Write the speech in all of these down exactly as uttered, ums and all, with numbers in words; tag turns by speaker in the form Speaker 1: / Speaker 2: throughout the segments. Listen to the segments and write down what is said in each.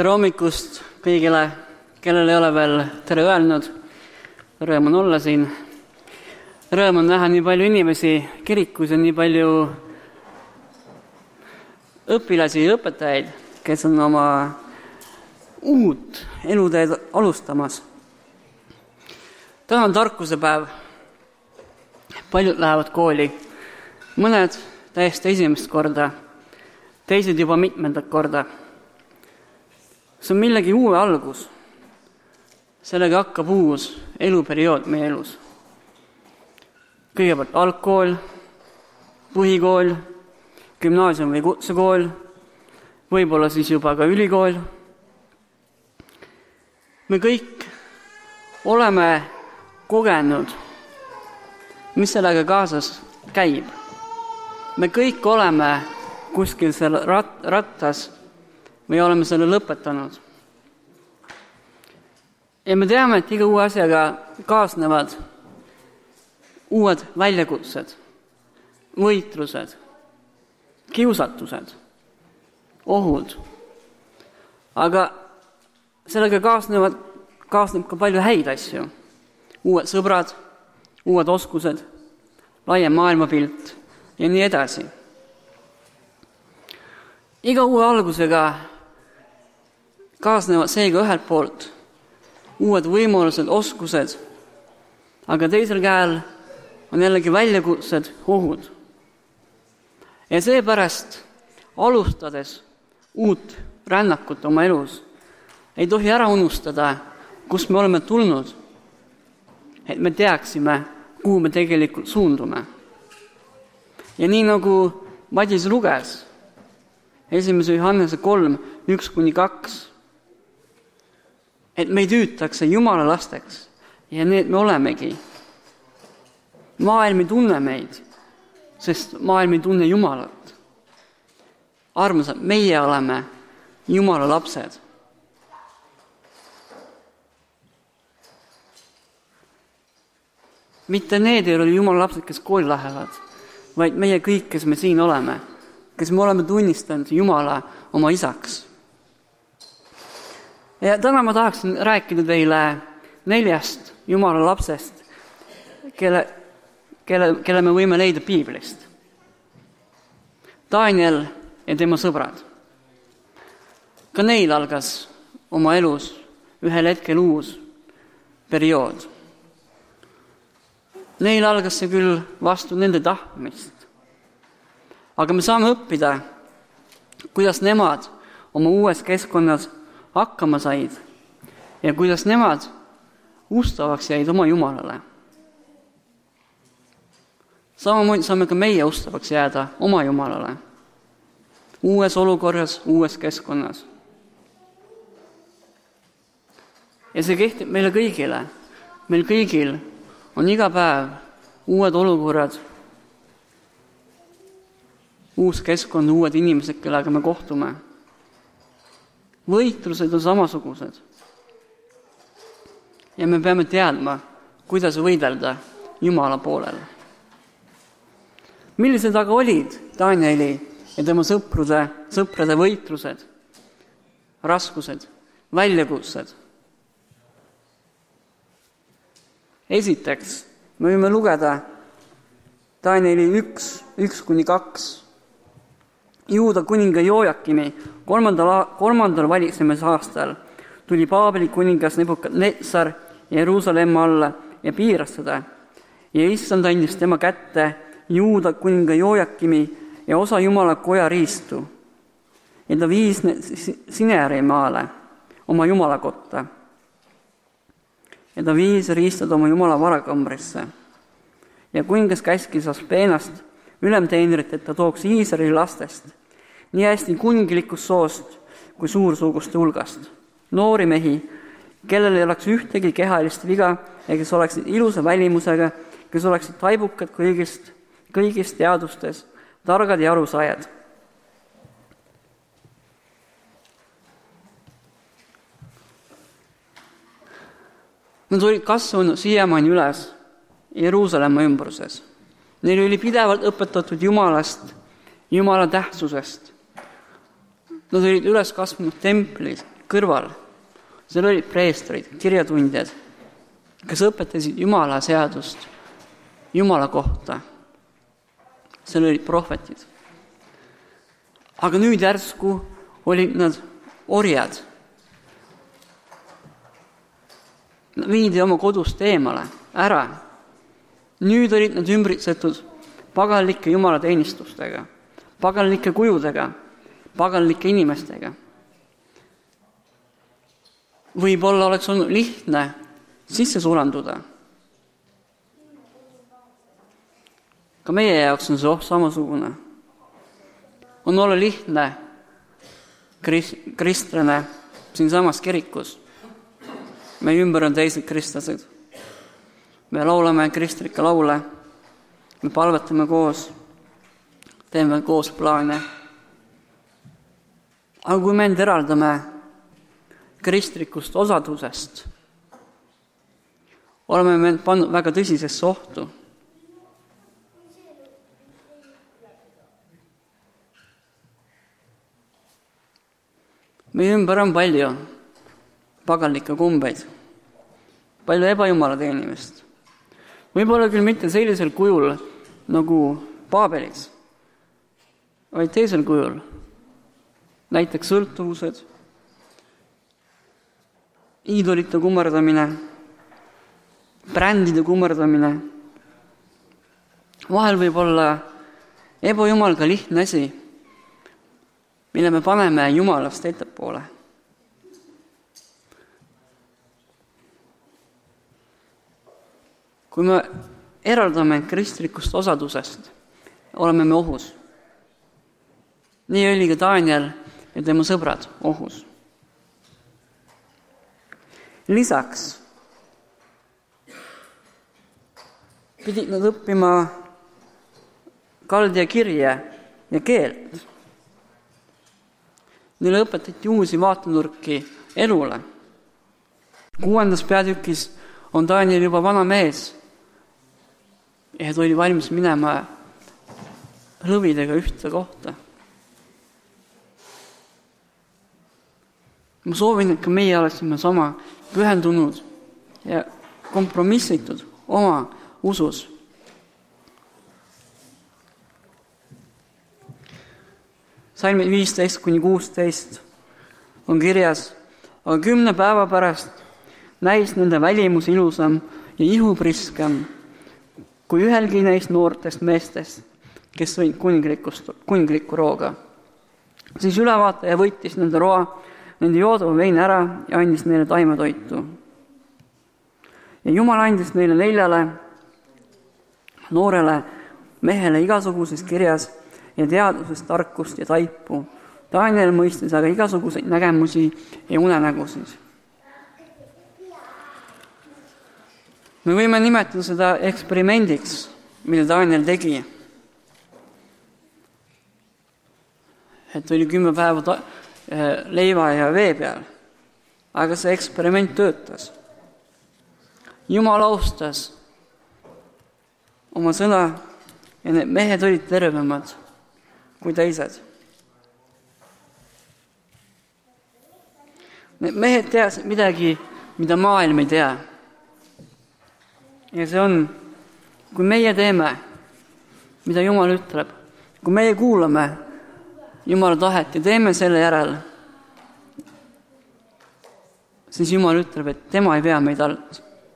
Speaker 1: Tere hommikust kõigile, kellel ei ole veel tere öelnud. Rõõm on olla siin. Rõõm on näha nii palju inimesi kirikus ja nii palju õpilasi ja õpetajaid, kes on oma uut eluteed alustamas. Täna on tarkuse päev. Paljud lähevad kooli. Mõned täiesti esimest korda, teised juba mitmendat korda. See on millegi uue algus. Sellega hakkab uus eluperiood meie elus. Kõigepealt algkool, põhikool, gümnaasium või kutsekool, võib-olla siis juba ka ülikool. Me kõik oleme kogenud, mis sellega kaasas käib. Me kõik oleme kuskil seal rat, rattas või oleme selle lõpetanud. Ja me teame, et iga uue asjaga kaasnevad uued väljakutsed, võitlused, kiusatused, ohud. Aga sellega kaasnevad, kaasneb ka palju häid asju. Uued sõbrad, uued oskused, laiem maailmapilt ja nii edasi. Iga uue algusega kaasnevad seega ühelt poolt uued võimalused, oskused, aga teisel käel on jällegi väljakutsed, ohud. Ja seepärast alustades uut rännakut oma elus ei tohi ära unustada, kust me oleme tulnud, et me teaksime, kuhu me tegelikult suundume. Ja nii nagu Madis luges, esimese Johannese kolm, üks kuni kaks, et meid hüütakse Jumala lasteks ja need me olemegi. Maailm ei tunne meid, sest maailm ei tunne Jumalat. Armsad, meie oleme Jumala lapsed. Mitte need ei ole Jumala lapsed, kes kooli lähevad, vaid meie kõik, kes me siin oleme, kes me oleme tunnistanud Jumala oma isaks. Ja täna ma tahaksin rääkida teile neljast Jumala lapsest, kelle, kelle, kelle me võime leida Piiblist. Daniel ja tema sõbrad. Ka neil algas oma elus ühel hetkel uus periood. Neil algas see küll vastu nende tahtmist. Aga me saame õppida, kuidas nemad oma uues keskkonnas hakkama said ja kuidas nemad ustavaks jäid oma Jumalale. Samamoodi saame ka meie ustavaks jääda oma Jumalale. Uues olukorras, uues keskkonnas. Ja see kehtib meile kõigile. Meil kõigil on iga päev uued olukorrad, uus keskkond, uued inimesed, kellega me kohtume. Võitlused on samasugused. Ja me peame teadma, kuidas võidelda Jumala poolel. Millised aga olid Danieli ja tema sõprude, sõprade võitlused, raskused, väljakutsed? Esiteks, me võime lugeda Danieli üks, üks kuni kaks. Juuda kuninga Jojakimi kolmandal, kolmandal valitsemise aastal tuli Paabeli kuningas Nebukadnetsar Jeruusalemma alla ja piiras seda. Ja issand andis tema kätte Juuda kuninga Jojakimi ja osa Jumala koja riistu. Ja ta viis Sineri maale oma Jumala kotta. Ja ta viis riistad oma Jumala varakambrisse. Ja kuningas käskis Aspeenast ülemteenrit, et ta tooks Iisraeli lastest nii hästi kuningilikust soost kui suursuguste hulgast. Noori mehi, kellel ei oleks ühtegi kehalist viga ja kes oleksid ilusa välimusega, kes oleksid taibukad kõigist, kõigist teadustes, targad ja arusaajad. Nad olid kasvanud siiamaani üles Jeruusalemma ümbruses. Neil oli pidevalt õpetatud Jumalast, Jumala tähtsusest. Nad olid üles kasvanud templis kõrval. Seal olid preestrid, kirjatundjad, kes õpetasid Jumala seadust, Jumala kohta. Seal olid prohvetid. Aga nüüd järsku olid nad orjad. Nad viidi oma kodust eemale, ära. Nüüd olid nad ümbritsetud paganlike jumalateenistustega, paganlike kujudega, paganlike inimestega. Võib-olla oleks olnud lihtne sisse sulanduda. Ka meie jaoks on see oht samasugune. On olla lihtne kristlane siin samas kirikus. Meie ümber on teised kristlased. Me laulame kristlikke laule, me palvetame koos, teeme koos plaane. Aga kui me end eraldame kristlikust osadusest, oleme me pannud väga tõsisesse ohtu. Meie ümber on palju paganlikke kumbeid, palju ebajumala teenimist. Võib-olla küll mitte sellisel kujul nagu Paabelis, vaid teisel kujul. Näiteks sõltuvused, iidolite kummardamine, brändide kummardamine. Vahel võib olla ebajumal ka lihtne asi, mille me paneme Jumalast ettepoole. Kui me eraldame kristlikust osadusest, oleme me ohus. Nii oli ka Daniel ja tema sõbrad ohus. Lisaks pidid nad õppima kaldja kirje ja keelt. Neile õpetati uusi vaatenurki elule. Kuuendas peatükis on Daniel juba vana mees ja ta oli valmis minema lõvidega ühte kohta. Ma soovin, et ka meie oleksime sama pühendunud ja kompromissitud oma usus. Salmid viisteist kuni kuusteist on kirjas, aga kümne päeva pärast näis nende välimus ilusam ja ihupriskam kui ühelgi neist noortest meestest, kes sõid kuninglikku rooga. Siis ülevaataja võttis nende roa, nende joodava vein ära ja andis neile taimetoitu. Ja Jumal andis neile neljale noorele mehele igasuguses kirjas ja teadusest, tarkust ja taipu. Daniel mõistis aga igasuguseid nägemusi ja unenägusid. Me võime nimetada seda eksperimendiks, mille Daniel tegi. Et oli kümme päeva ta- leiva ja vee peal. Aga see eksperiment töötas. Jumal austas oma sõna ja need mehed olid tervemad kui teised. Need mehed teadsid midagi, mida maailm ei tea. Ja see on, kui meie teeme, mida Jumal ütleb, kui meie kuulame Jumala tahet ja teeme selle järel, siis Jumal ütleb, et tema ei pea meid alt.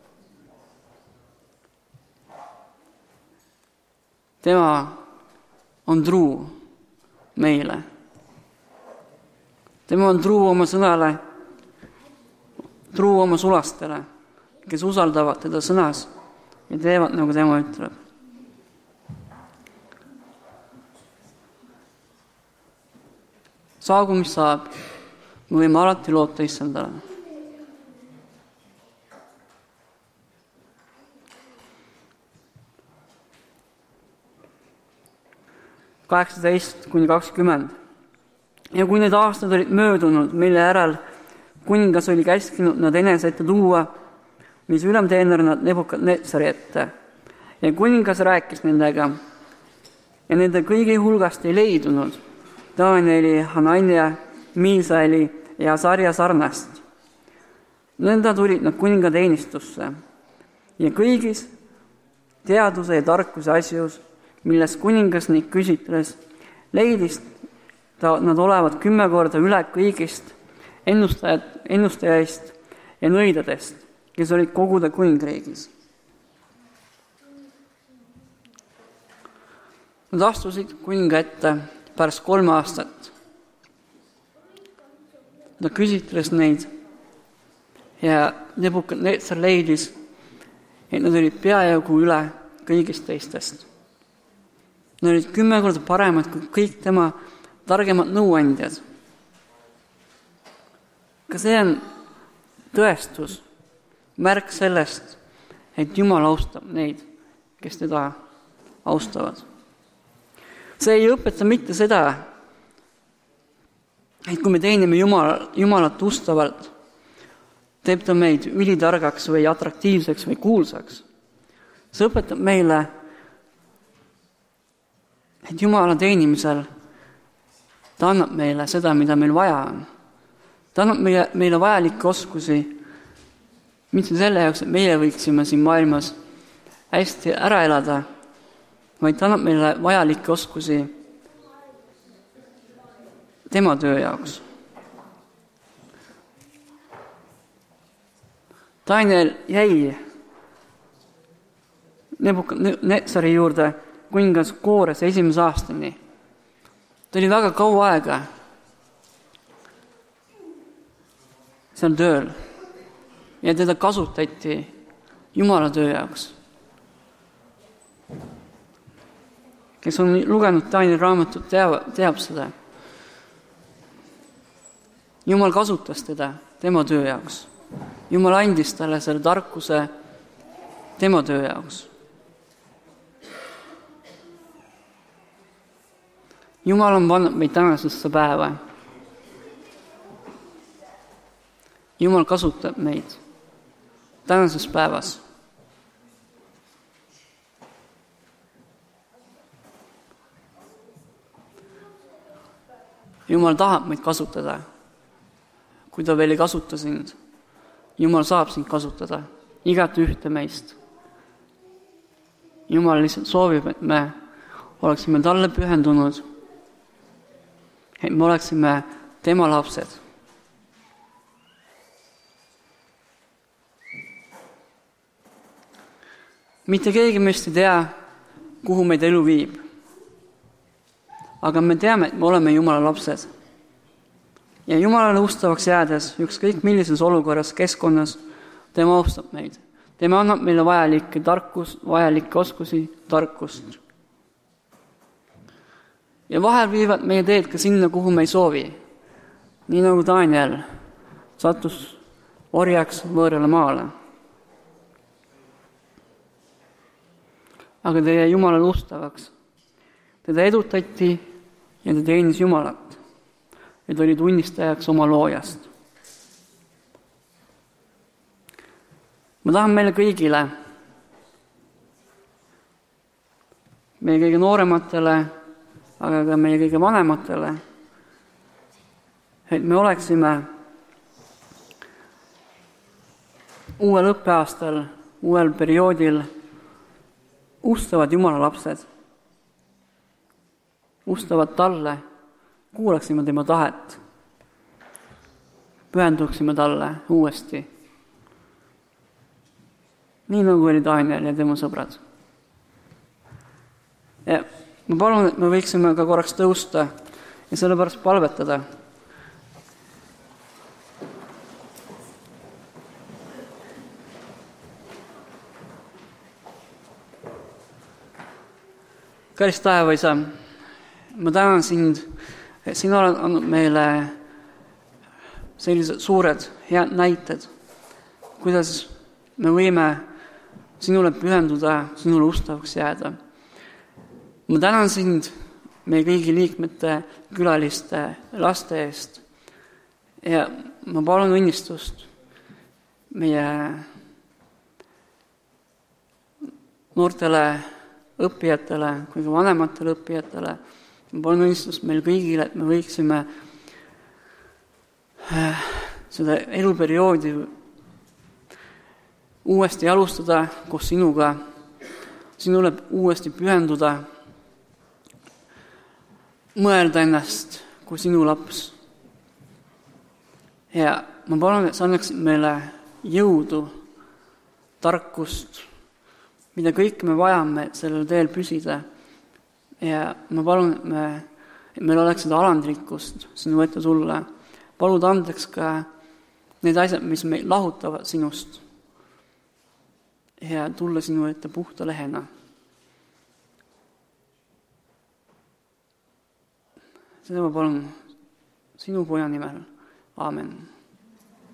Speaker 1: Tema on truu meile. Tema on truu oma sõnale, truu oma sulastele, kes usaldavad teda sõnas ja teevad, nagu tema ütleb. Saagu, mis saab, me võime alati loota issandale. kaheksateist kuni kakskümmend. Ja kui need aastad olid möödunud, mille järel kuningas oli käskinud nad enese ette tuua, mis ülemteener nad Nebukadnetsari ette. Ja kuningas rääkis nendega ja nende kõigi hulgast ei leidunud Danieli, Hanania Miisaeli ja Sarja Sarnast. Nõnda tulid nad kuninga teenistusse ja kõigis teaduse ja tarkuse asjus, milles kuningas neid küsitles, leidis ta, nad olevat kümme korda üle kõigist ennustajad, ennustajaist ja nõidadest, kes olid kogude kuningriigis. Nad astusid kuninga ette pärast kolme aastat. Ta küsitles neid ja Nebukadnetsar leidis, et nad olid peajagu üle kõigist teistest. Nad olid kümme korda paremad kui kõik tema targemad nõuandjad. Ka see on tõestus, märk sellest, et Jumal austab neid, kes teda austavad. See ei õpeta mitte seda, et kui me teenime Jumal, Jumalat ustavalt, teeb ta meid ülitargaks või atraktiivseks või kuulsaks. See õpetab meile, et Jumala teenimisel ta annab meile seda, mida meil vaja on. Ta annab meile, meile vajalikke oskusi, mitte selle jaoks, et meie võiksime siin maailmas hästi ära elada, vaid ta annab meile vajalikke oskusi tema töö jaoks. Daniel jäi Nebukadnetsari juurde kuningas Koores esimese aastani. Ta oli väga kaua aega seal tööl ja teda kasutati Jumala töö jaoks. Kes on lugenud Danieli raamatut, teab, teab seda. Jumal kasutas teda tema töö jaoks. Jumal andis talle selle tarkuse tema töö jaoks. Jumal on pannud meid tänasesse päeva. Jumal kasutab meid tänases päevas. Jumal tahab meid kasutada. Kui ta veel ei kasuta sind, Jumal saab sind kasutada, igat ühte meist. Jumal lihtsalt soovib, et me oleksime talle pühendunud, et me oleksime tema lapsed. Mitte keegi meist ei tea, kuhu meid elu viib. Aga me teame, et me oleme Jumala lapsed. Ja Jumalale ustavaks jäädes, ükskõik millises olukorras, keskkonnas, tema austab meid. Tema annab meile vajalikke tarkus, vajalikke oskusi, tarkust. Ja vahel viivad meie teed ka sinna, kuhu me ei soovi. Nii nagu Daniel sattus orjaks võõrale maale. Aga ta jäi Jumalale ustavaks. Teda edutati ja ta teenis Jumalat. Ja ta oli tunnistajaks oma loojast. Ma tahan meile kõigile, meie kõige noorematele, aga ka meie kõige vanematele, et me oleksime uuel õppeaastal, uuel perioodil ustavad Jumala lapsed, ustavad talle, kuulaksime tema tahet, pühenduksime talle uuesti. Nii nagu oli Daniel ja tema sõbrad. Ja ma palun, et me võiksime ka korraks tõusta ja sellepärast palvetada. Kallis taevaisa, ma tänan sind, et sina oled andnud meile sellised suured head näited, kuidas me võime sinule pühenduda, sinule ustavaks jääda. Ma tänan sind meie kõigi liikmete, külaliste, laste eest ja ma palun õnnistust meie noortele õppijatele kui ka vanematele õppijatele. Ma palun õnnistust meil kõigile, et me võiksime seda eluperioodi uuesti alustada koos sinuga, sinule uuesti pühenduda, mõelda ennast kui sinu laps. Ja ma palun, et sa annaksid meile jõudu, tarkust, mida kõik me vajame, et sellel teel püsida. Ja ma palun, et, me, et meil oleks seda alandlikkust sinu ette tulla. Palud andeks ka need asjad, mis meid lahutavad sinust. Ja tulla sinu ette puhta lehena. Seda ma palun sinu poja nimel. Aamen.